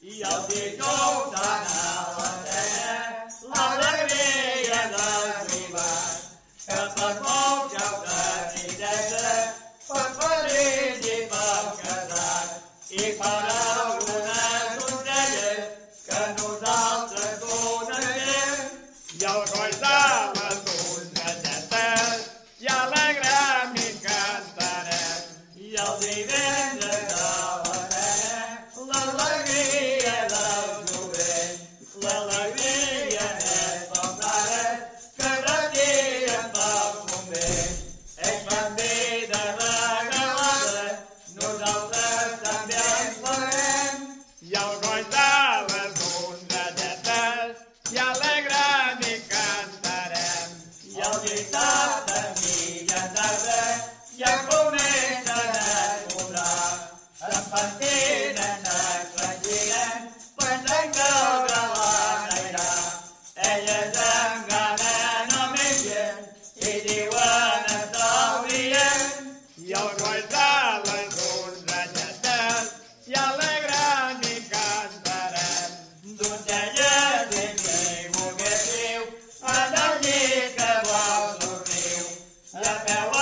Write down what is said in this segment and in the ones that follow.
i el dijous anava a tenir l'alegria d'arribar, que per molts ja ho tristesa, per feliç i per casat, i per algunes donzelles que nosaltres coneixem, i el coll de les donzelletes, i alegrem i cantarem, i el divendres de la nena, l'alegria del jovent, l'alegria és pel pare, que retien pel convent. Ells van vida regalada, nosaltres també en farem, i el coll de les donzelletes, i alegrem i cantarem, i el dissabte mitja tarda ja comencen a cobrar, se'n pentinen, es regiren, pensant que el galant anirà. Elles amb gana no mengen i diuen estalviem, i el coll de les donzelletes, i alegrem i cantarem. Donzelles, i qui volguéssiu, en el llit que vos dormiu, i a peu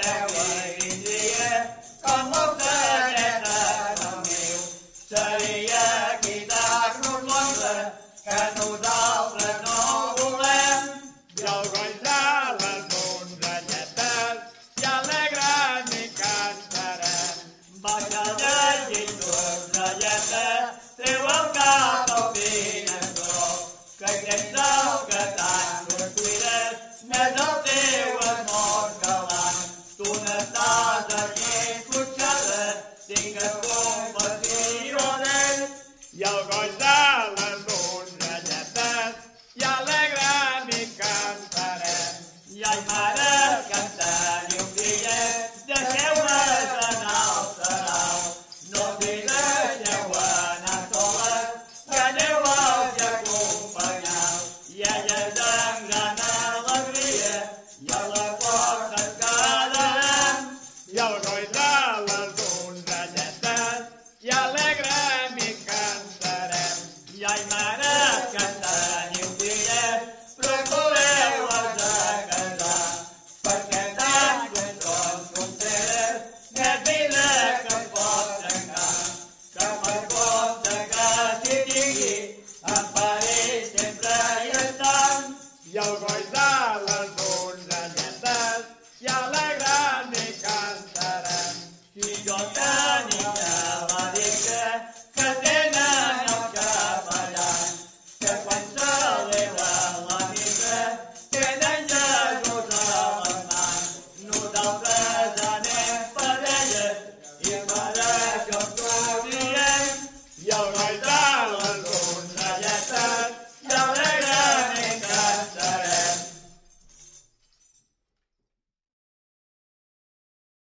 hi vindria, com l'ocelleta del niu. Seria quitar-nos l'onze, que nosaltres no volem, i el coll de les donzelletes, i alegrem i cantarem. Baixa del llit, donzelleta, treu el cap al finestró, que tens el que tant cuides, més el teu amor galant. Tu n'estàs aquí escutxada, tingues compassió d'ell, i el coll